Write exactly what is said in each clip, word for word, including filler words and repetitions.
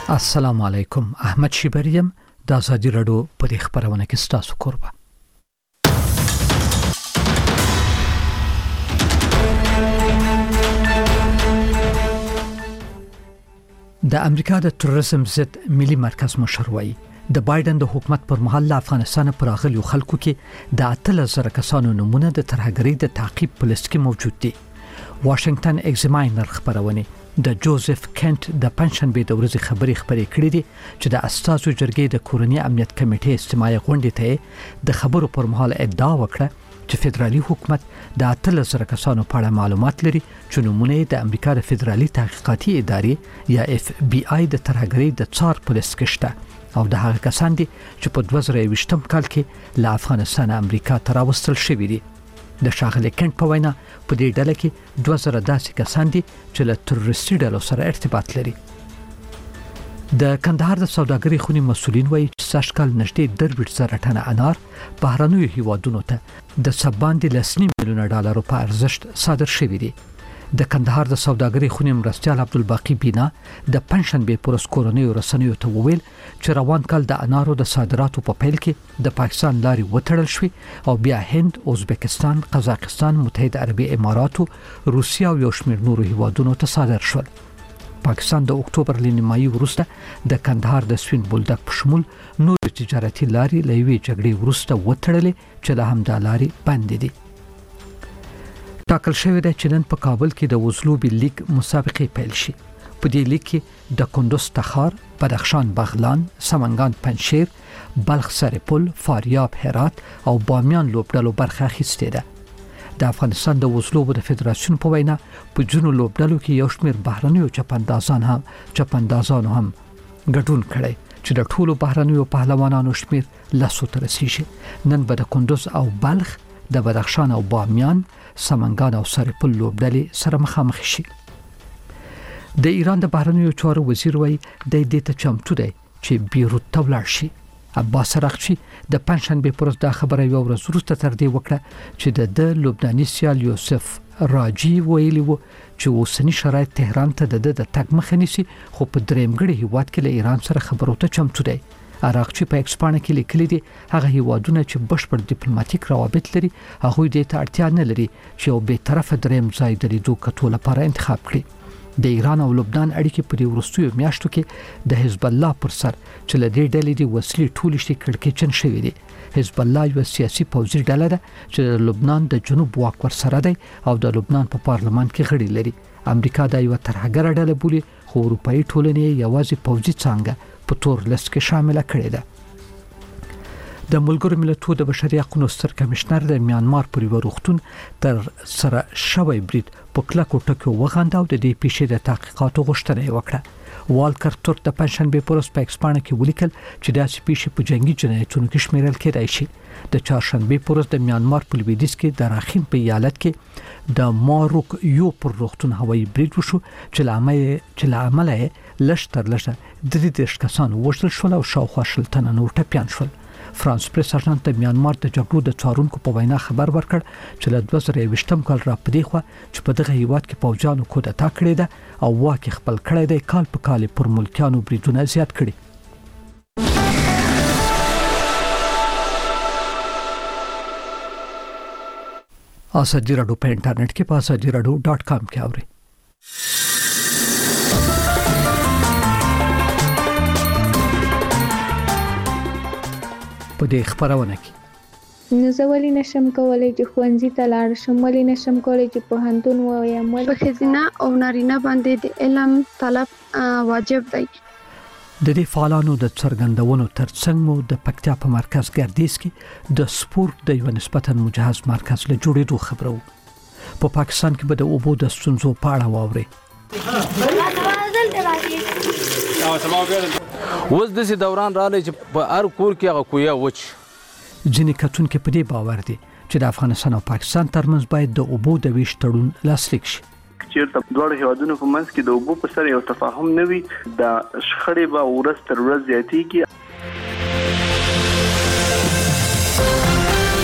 السلام علیکم. احمد شیبریم د ازادي رادیو په دې خبرونه کې ستاسو قربا. د امریکا د تروریزم ضد ملي مرکز مشروعي د بایدن د حکومت پر مهال له افغانستان پر راغلي خلکو کې د اتل زره کسانو نمونه د ترهګرۍ د تعقیب په لیست کې موجود دي. واشنگټن ایگزاماینر خبرونه د جوزف کینټ د پنځشنبه د ورځې خبري خبري کړې دي چې د اساسو جرګې د کورنۍ امنیت کمیټې استماعي غونډې ته د خبرو پر مهال ادعا وکړه چې فدرالي حکومت د اتل زره کسانو په اړه معلومات لري چې نمونه د امریکا د فدرالي تحقیقاتي ادارې یا اف بی آی د ترهګرۍ د څار پولیس کې شته او د هغه کسان دي چې په دوه زره یوویشتم کال کې له افغانستان امریکا ته راوستل شوي دي. د شاغلي کینټ په وینا په دې ډله کې دوه زره داسې کسان دي چې له تروریستي ډلو سره ارتباط لري. د کندهار د سوداګرۍ خونې مسولین وایي چې سږکال نږدې درویش زره ټنه انار بهرنیو هیوادونو ته د سباندې لسنی میلیونه ډالرو په ارزښت صادر شوي دي. د کندهار د سوداګرۍ خونې مرستیال عبدالباقی بینا د پنځشنبه پورس کورنیو رسنیو ته وویل چې روان کال د انارو د صادراتو په پیل کې د پاکستان لارې وتړل شوې او بیا هند، ازبکستان، قزاقستان، متحده عربي اماراتو، روسیه او یو شمېر نورو هیوادونو ته صادر شول. پاکستان د اکتوبر له نیمایي وروسته د کندهار د سوین بولدک په شمول نور تجارتي لارې له یوې جګړې وروسته وتړلې چې له همدا لارې بندې دي. ټاکل شوی دی چې نن په کابل کې د وزلوبي لیگ مسابقې پیل شي. په دې لیگ کې د کندوز تخار، بدخشان بغلان، سمنګان پنجشیر، بلخ سرپل، فاریاب هرات او بامیان لوبډلو برخه اخیستې ده. د افغانستان د وزلوبو د فدراسیون په وینا په جنو لوبډلو کې یو شمېر بهرنیو چپندازان هم چپندازانو هم ګډون کړي چې د ټولو بهرنیو پهلوانانو شمېر لسو ته رسیږي. نن به د کندوز او بلخ، د بدخشان او بامیان، سمنګان او سرپل لوبډلې سره مخامخ شي. د ایران د بهرنیو چارو وزیر وایي د دې ته چمتو دی چې بیروت ته ولاړ شي. عباس رغچی د پنځشنبه پر ورځ دا خبره یو ورځ وروسته تر دې وکړه چې د لبناني سیال یوسف راجی ویلي وو چې اوسنی شرایط تهران ته د د تګ مخه نیسي، خو په درېمګړي هیواد کې له ایران سره خبرو ته چمتو دی. عراقچی په اکسپانه کې لیکلي دي هغه هیوادونه چې بشپړ ډیپلوماټیک روابط لري هغه دې ته اړتیا نه لري چې یو به طرفه دریم ځای د لیدو کتو لپاره انتخاب کړي. د ایران او لبنان اړیکې په وروستیو میاشتو کې د حزب الله پر سر چې له دې ډلې د وسلې ټولې شي کړکېچن شوې دي. حزب الله یو سیاسي پوځي ډله ده چې د لبنان د جنوب واک ور سره دی او د لبنان په پارلمان کې غړي لري. امریکا دا یو ترهګره ډله بولي، خو اروپאי ټولنې یوازې پوځي څنګه په تور لیست کې شامل کړي ده. د ملګرو ملتونو د بشري حقوقو ستر کمشنر د میانمار پر وروختون تر سره شوی برید په کلکو ټکو وغاندا او د دې پیښې د تحقیقاتو غوښتنه وکړه. والکر تورک د پنځشنبه پر ورځ په اکسپانه کې ولیکل چې داسې پیښې په جنگي جنایتونو کې شمیرل کېدای شي. د چهارشنبه پر ورځ د میانمار په لویدیځ کې د راخین په ایالت کې د ماروک یو پر روختون هوایي برید وشو چې لامل چې لامل لږ تر لږه درې دیرش کسان وژل شول او شاوخوا شل تنه نور ټپیان شول. فرانس پریس اژانس د میانمار د جګړو د څارونکو په وینا خبر ورکړ چې له دوه زره یوویشتم کال را پدې خو چې په دغه هیواد کې پوځیانو کودتا کړې ده او واکه خپل کړی دی، کال په کال پر ملکیانو بریدونه زیات کړي. ازادي رادیو په انټرنیټ کې په ازادي رادیو ډاټ کام کې اورئ. په دې خبرونه کې نو زه ولې نشم کولای چې ښوونځي ته لاړ شم، ولې نشم کولای چې پوهنتون ووایم، په ښځینه او نارینه باندې د علم طلب واجب دی. د دې فعالانو د څرګندونو ترڅنګ مو د پکتیا په مرکز ګردیز کې د سپورت د یو نسبتاً مجهز مرکز له جوړېدو خبرو. په پاکستان کې به د اوبو د ستونزو په اړه واورئ. اوس داسې دوران راغلی چې په هر کور کې هغه کویه وچ. ځینې کتونکي په دې باور دي چې د افغانستان او پاکستان ترمنځ باید د اوبو د ویش تړون لاسلیک شي. چیرته دواړو هیوادونو په منځ کې د اوبو په سر یو تفاهم نه وي، د شخړې به ورځ تر ورځ زیاتېږي.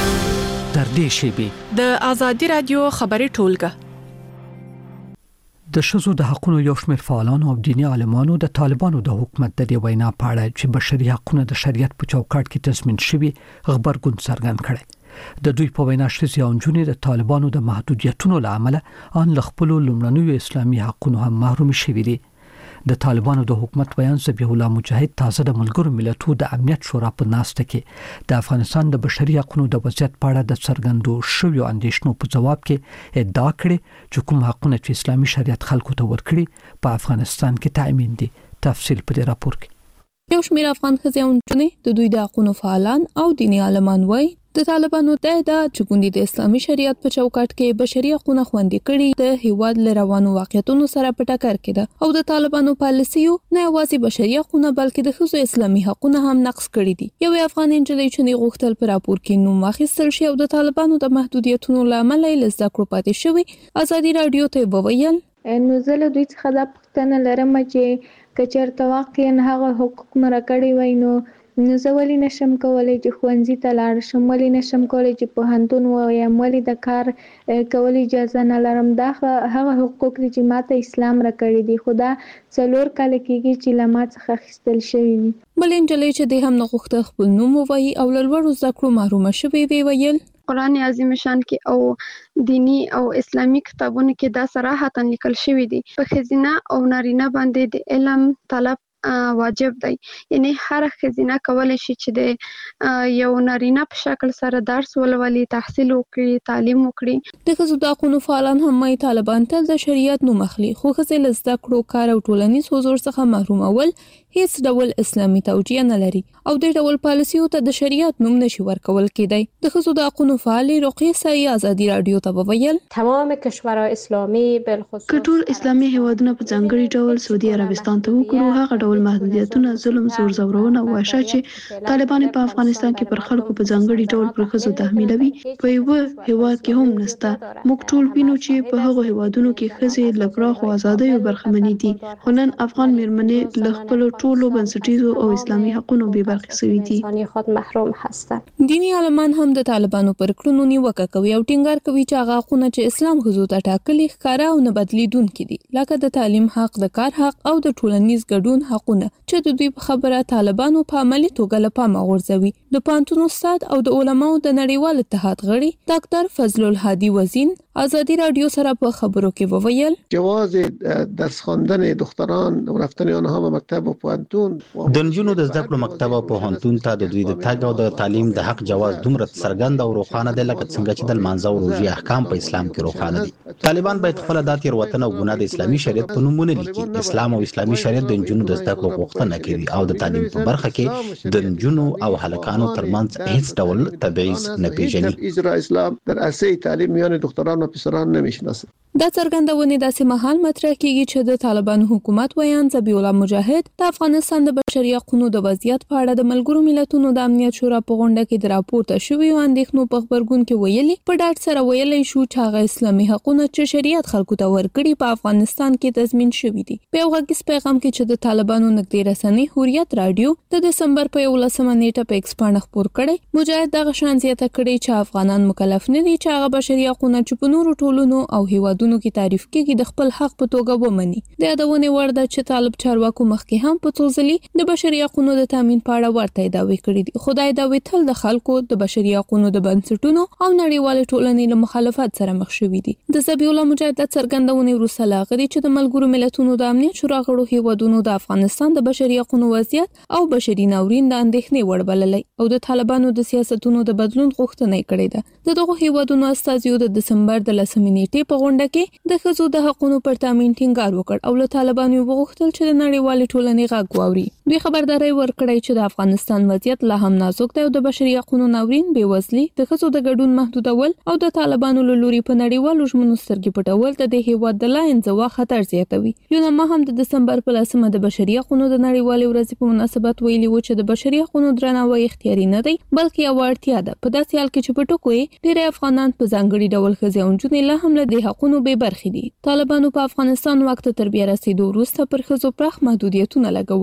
تر دې شیبې د ازادي رادیو خبري ټولګه د ښځو د حقوقو یو شمېر فعالانو او دیني عالمانو د طالبانو د حکومت د دې وینا په اړه چې بشري حقوقو د شریعت په چوکاټ کې تضمین شوي خبرګون څرګند کړي. د دوی په وینا ښځې او نجونې د طالبانو د محدودیتونو له امله ان له خپلو لومړنیو اسلامي حقوقو هم محروم شوي دي. د طالبانو د حکومت بیان ذبیح الله مجاهد تازه د ملګرو ملتونو د امنیت شورا په ناسته کې د افغانستان د بشري حقوقو د وضعیت په اړه د څرګندو شویو اندېښنو په جواب کې ادعا کړې چې کوم حقوقونه چې اسلامي شریعت خلکو ته ورکړي په افغانستان کې تامین دي. تفصیل په دې راپور کې. یو شمېر افغان ښځې او نجونې د دوی د حقوقو فعالان او دیني عالمان وایي د طالبانو د ادعا چې ګوندي د اسلامي شریعت په چوکاټ کې بشري حقوقونه خوندي کړي د هیواد له روانو واقعیتونو سره په ټکر کې ده او د طالبانو پالیسیو نه یوازې بشري حقوقونه بلکې د ښځو اسلامي حقوقونه هم نقض کړي دي. یو افغان نجلۍ چې غوښتل پر راپور کې نوم واخیستل شي او د طالبانو د محدودیتونو لامل یې زده کړو پاتې شوی ازادي رادیو ته وویل نو زه له دوی څخه دا پوښتنه لرم چې کچېرته واقعا هغه حقوق مرکړي وای نو نو زه ولې نشم کولای چې ښوونځي ته لاړ شم، ولې نشم کولای چې پوهنتون ووایم، ولې د کار کول اجازه نه لرم. دا هغه حقوق دي چې ماته اسلام راکړي دي، خو دا څلور کاله کېږي چې له ما څخه اخیستل شوي دي. بل نجلۍ چې د هم نه غوښته خپل نوم ووایي او له لوړو زده کړو محرومه شوې وی ویل قرآن عظیم شان کې او دینی او اسلامی کتابونو کې دا صراحتاً لیکل شوی دي په ښځینه او نارینه باندې د علم طلب واجب دی. یعنی هر ښځینه کولی شي چې د یو نارینه په شکل سره درس ولولي، تحصیل وکړي، تعلیم وکړي. د ښځو د حقوقو فعالان هم وايي طالبان تل د شریعت نوم اخلي خو ښځې له زده کړو، کار او ټولنیز حضور څخه محرومول هیڅ ډول اسلامي توجیه نه لري او د ډول پالیسیو ته د شریعت نوم نشي ورکول کېدی. د ښځو د حقوقو فعال رقیه سایي ازادي رادیو ته وویل تمام کشورهای اسلامي بالخصوص کټول اسلامي هیوادونه په ځانګړي ډول سعودي عربستان ته وګورو هغه ډول محدودیتونه، ظلم، زور زورونه او وحشت چې طالبان په افغانستان کې پر خلکو په ځانګړي ډول پر ښځو تحمیلوي په یو هیواد کې هم نشته. موږ ټول وینو چې په هغو هیوادونو کې ښځې له پراخو ازادیو برخمنې دي، خو نن افغان میرمنې له خپلو ټولو بنسټیزو او اسلامي حقوقو بې برخې شوي دي. دیني عالمان هم د طالبانو پر کړنو نیوکه کوي او ټینګار کوي چې هغه حقوقونه چې اسلام ښځو ته ټاکلي ښکاره او نه بدلیدونکي دي، لکه د تعلیم حق، د کار حق او د ټولنیز ګډون حقونه چې د دوی په خبره طالبانو په عملي توګه له پامه غورځوي. د پوهنتون استاد او د علماو د نړیوال اتحاد غړي ډاکټر فضل الهادي وزین ازادي رادیو سره په خبرو کې وویل جواز درس خواندن دختران او رفتن آنها به مکتب و پوهنتون د نجونو د زده کړو مکتب او پوهنتون ته د دوی د تګ او د تعلیم د حق جواز دومره څرګند او روښانه دی لکه څنګه چې د لمانځه او روژې احکام په اسلام کې روښانه دي. طالبان باید خپل د تیروتنه او ګناه د اسلامي شریعت په نوم ونه لیکي. اسلام او اسلامي شریعت د نجونو د زده کړو غوښتنه کوي او د تعلیم په برخه کې د نجونو او هلکانو ترمنځ هیڅ ډول تبعیض نه پیژني. اجرا اسلام در عرصه تعلیم میان دختران و پسران نمیشناسه. دا څرګندونه داسې مهال مطرح کیږي چې د طالبانو حکومت ویان ذبیح الله مجاهد د افغانستان د بشري حقوقو د وضعیت په اړه د ملګرو ملتونو د امنیت شورا په غونډه کې د راپورته شویو اندېښنو په خبرګون کې ویلي په ډاډ سره ویلي شو چې هغه اسلامي حقوقونه چې شریعت خلکو ته ورکړي په افغانستان کې تضمین شوي دي. په یو غږیز پیغام کې چې د طالبانو نږدې رسنۍ حریت رادیو د دسمبر په یولسمه نیټه په ایکس باندې خبر کړي مجاهد دغه شان زیاته کړي چې افغانان مکلف نه دي چې هغه بشري حقوقونه چې په نورو ټولنو او هیوادونو کې تعریف کیږي د خپل حق په توګه ومني. د یادونه ورده چې طالب چارواکو مخکې هم په توزلي د بشري حقوقو د تامین په اړه ورته دعوی کړې دي. خدای دا ویتل د خلکو د بشري حقوقو د بنسټونو او نړیوال ټولنې له مخالفت سره مخ شوي دي. د ذبیح الله مجاهد څرګندونه وروسته لاغري چې د ملګرو ملتونو د امنیت شورا غړو هیوادونو د افغانستان د بشري حقوقو وضعیت او بشري ناورین د اندېښنې وړ بللې او د طالبانو د سیاستونو د بدلون غوښتنه کړې ده. د دغه هیوادونو استازیو د دسمبر د لسمې نیټې په غونډه کې د ښځو د حقوقو پر تامین ټینګار وکړ او له طالبانو وغوښتل چې د نړیوال ټولنې غږ واوري. دوی خبرداري ورکړی چې د افغانستان وضعیت لا هم نازک دی او د بشري حقوقو ناورین، بېوزلي، د ښځو د ګډون محدودول او د طالبانو له لوري په نړیوالو ژمنو سترګې پټول د دې هیواد د لا انزوا خطر زیاتوي. یونما هم د دسمبر په لسمه د بشري حقوقو د نړیوالې ورځې په مناسبت ویلي و چې د بشري حقوقو درناوی اختیاري نه دی بلکې یوه اړتیا ده. په داسې حال کې چې په ټکو یې ډېری افغانان په ځانګړي ډول ښځې او نجونې لا هم له دې حقونو بې برخې دي. طالبانو په افغانستان واک ته تر بیا رسېدو وروسته پر ښځو پراخ محدودیتونه لګولي دي. له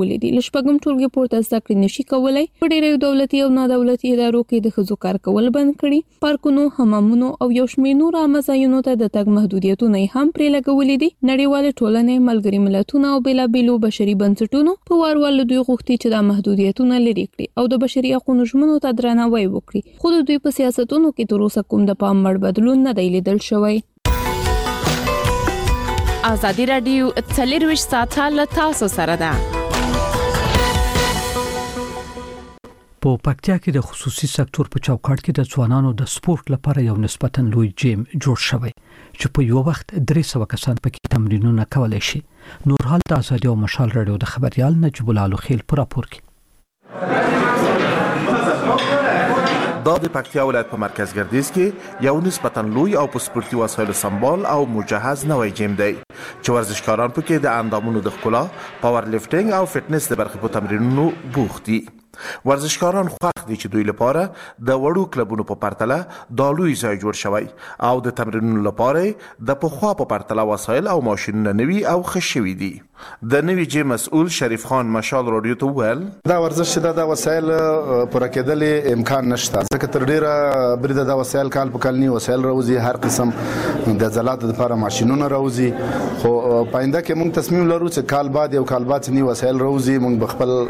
شپږم ټولګي پورته زده کړې نشي کولای. په ډېرو دولتي او نادولتي ادارو کې د ښځو کار کول بند کړي. پارکونو، حمامونو او یو شمېر نور عامه ځایونو ته د تګ محدودیتونه هم پرې لګولې دي. نړیوال ټولنې، ملګري ملتونه او بېلابېلو بشري بنسټونو په وار وار دوی غوښتي چې دا محدودیتونه لرې کړي او د بشري حقوقو ژمنو ته درناوی وکړي. خو د دوی په سیاستونو کې تر اوسه کوم د پام وړ بدلون نه دی لیدل شوی. ازادي رادیو څلورویشت ساعته له تاسو سره ده. په پکتیا کې د خصوصي سکتور په چوکاټ کې د ځوانانو د سپورت لپاره یو نسبتاً لوی جیم جوړ شوی چې په یو وخت درې سوه کسان پکې تمرینونه کولای شي. نور حال د ازادي او مشال رادیو د خبريال نجیب الله لوخیل پر راپور کې. دا د پکتیا ولایت په مرکز ګردیز کې یو نسبتاً لوی او په سپورتي وسایلو سمبال او مجهز نوی جیم دی چې ورزشکاران پکې د اندامونو د ښکلا، پاور لیفټینګ او فټنس د برخې په تمرینونو بوخت دي. ورزشکاران خوښ دي چې دوی لپاره د وړو کلبونو په پرتله دا لوی ځای جوړ شوی او د تمرینونو لپاره د پخوا په پرتله وسایل او ماشینونه نوي او ښه شوي دي. د نوي جیم مسؤل شریف خان مشال رادیو ته وویل دا ورزش چې دا وسایل پوره کېدل امکان نشته، ځکه تر ډیره بریده دا وسایل کال په کال نی وسایل راوځي، هر قسم د عضلاتو لپاره ماشینونه راوځي. خو پاینده کې موږ تصمیم لرو چې کال بعد یو کال بعد نی وسایل راوځي، موږ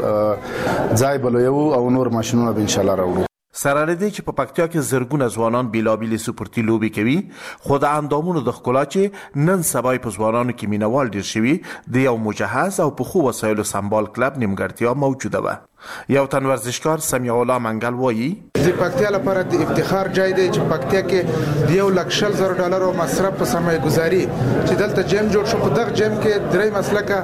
بخپل ځای یو او نور ماشینونه به ان شاء الله راوړو. سره لدی چې په پکتیا کې زرګونه ځوانان بیلابیل سپورتي لوبي کوي، خو د اندامونو د ښکلا چې نن سبا په ځوانانو کې مینوال ډیر شوي د یو مجهز او په خو وسایلو سمبال کلب نیمګړتیا موجوده وه. یو تن ورزشکار سمیع الله منګل وایي د پکتیا لپاره د افتخار جای دی چې پکتیا کې د یو لک شل زره ډالرو مصرف په سرمایه ګزاري چې دلته جیم جوړ شو. په دغه جیم کې درې مسلکه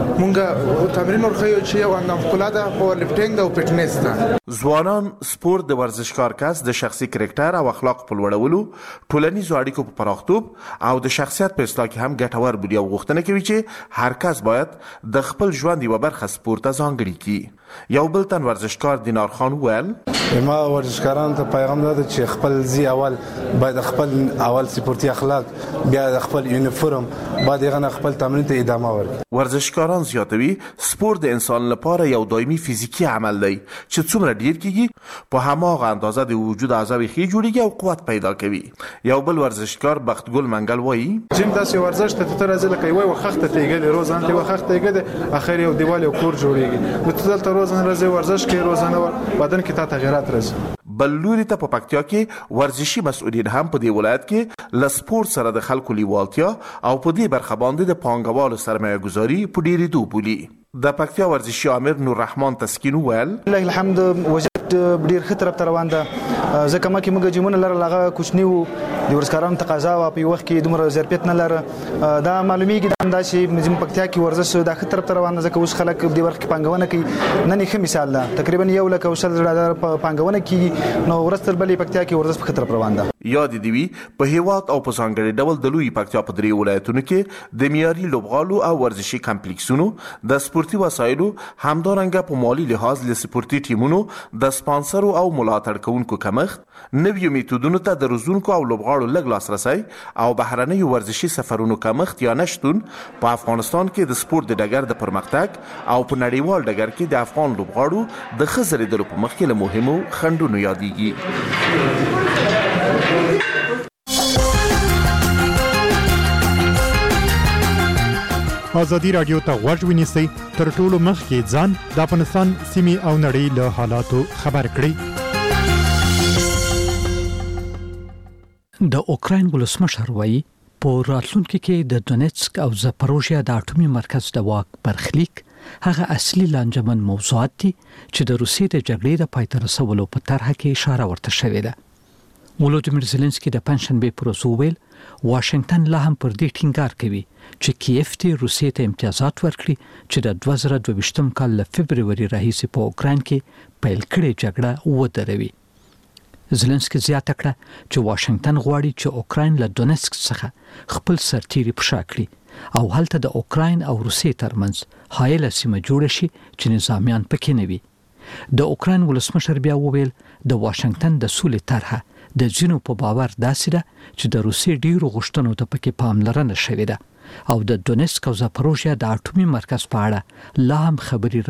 مونږه تمرین ورخیو چې یو اندام ښکلا ده، پاور لیفټینګ او فټنس ده. ځوانان سپورت د ورزشکار کس د شخصي کرکټر او اخلاق په لوړولو، ټولنیزو اړیکو په پراختوب او د شخصیت په اصلاح کې هم ګټور بولي او غوښتنه کوي چې هر کس باید د خپل ژوند یوه برخه سپورت ته ځانګړې کړي. یو بل تن ورزشکار دینار خان وویل ما ورزشکارانو ته پیغام ده چې خپل ځي اول باید خپل اول سپورتي اخلاق، بیا خپل یونیفورم، بعد هغه خپل تمرین ته ادامه ورکړي. ورزشکاران زیاتوي سپورت د انسان لپاره یو دایمي فزیکی عمل دی چې څومره ډیر کیږي په هماغه اندازه د وجود اعضاء ښه جوړیږي او قوت پیدا کوي. یو بل ورزشکار بختګل منګل وایي جیم داسې ورزش ته تر ازل کوي وای وخت ته تیګل روزانه ته وخت تیګل اخر یو دیوال یو کور جوړیږي نو ته دلته روزانه راځي ورزش کې روزانه بدن کې تا تغیرات راځي. بل لوري ته په پکتیا کې ورزشي مسؤلین هم په دې ولایت کې له سپورت سره د خلکو لیوالتیا او په دې برخه باندې د پانګوالو سرمایه ګزاري په ډیرېدو بولي. د پکتیا ورزشي امیر نور رحمان تسکین وویل لله الحمد وجد ډیر ښه طرف ته روان ده، ځکه ما کې موږ جیمونه لرل هغه کوچني وو، د ورزشکارانو تقاضا وه په یو وخت کې دومره ظرفیت نه لره. دا معلومیږي دا چې زموږ پکتیا کې ورزش دا ښه طرف ته روان ده، ځکه اوس خلک دې برخه کې پانګونه کوي. نن یې ښه مثال ده، تقریبا یو لک او شل زره ډالر پانګونه کیږي، نو ورځ تر بلې پکتیا کې ورزش په ښه طرف روان ده. یاد دی وی په هیواد او په ځانګړي ډول د لوی پکتیا په درې ولایتونو کې د معیاري لوبغالو او ورزشي کمپلیکسونو د سپورتي وسایلو همدارنګه په مالی لحاظ له سپورتي ټیمونو د سپانسرو او ملاتړ کوونکو کمښت، نویو میتودونو ته د روزونکو او لوبغاړو لږ لاسرسی او بهرنیو ورزشي سفرونو کمښت یا نشتون په افغانستان کې د سپورت د ډګر د پرمختګ او په نړیوال ډګر کې د افغان لوبغاړو د ښه ځلېدلو په مخ کې له مهمو خنډونو یادېږي. ازادي رادیو ته غوږ ونیسئ، تر ټولو مخکې ځان د افغانستان سیمې او نړۍ له حالاتو خبر کړئ. د اوکراین ولسمشر وایي په راتلونکي کې د دونیتسک او زاپروژیا د اټومي مرکز د واک برخلیک هغه اصلي لانجمن موضوعات دي چې د روسیې د جګړې د پای ته رسولو په طرحه کې اشاره ورته شوې ده. ولودیمیر زيلنسکي د پنځشنبه پر ورځ ویل واشنگټن لا هم پر دې ټینګار کوي چې کیف ته روسیې ته امتیازات ورکړي چې د دوه زره دوه کال له فبرवरी راهیسې په اوکراین کې پیل کړې جګړه ودروي. زيلنسکي زیاته کړه چې واشنگټن غواړي چې اوکراین له دونیتسک څخه خپل سرتیري پښا کړي او هلته د اوکراین او روسیې ترمنځ حایله سیمه جوړه شي چې نظامیان پکې نه وي. د اوکراین ولسمشر بیا وویل د واشنگټن د سولې طرحه د ځینو په باور داسې ده چې د روسیې ډیرو غوښتنو ته پکې پاملرنه شوې ده او د دونیتسک او زاپروژیا د اټومي مرکز په اړه لا هم خبري